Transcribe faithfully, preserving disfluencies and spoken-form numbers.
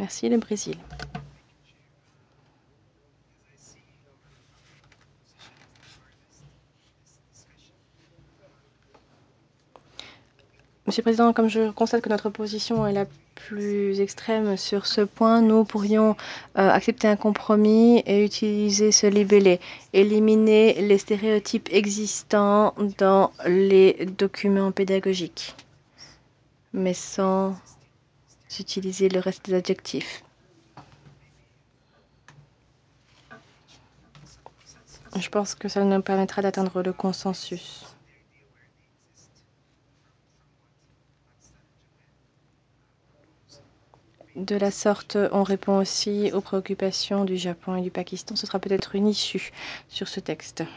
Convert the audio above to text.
Merci, le Brésil. Monsieur le Président, comme je constate que notre position est la plus extrême sur ce point, nous pourrions euh, accepter un compromis et utiliser ce libellé. Éliminer les stéréotypes existants dans les documents pédagogiques, mais sans utiliser le reste des adjectifs. Je pense que ça nous permettra d'atteindre le consensus. De la sorte, on répond aussi aux préoccupations du Japon et du Pakistan. Ce sera peut-être une issue sur ce texte.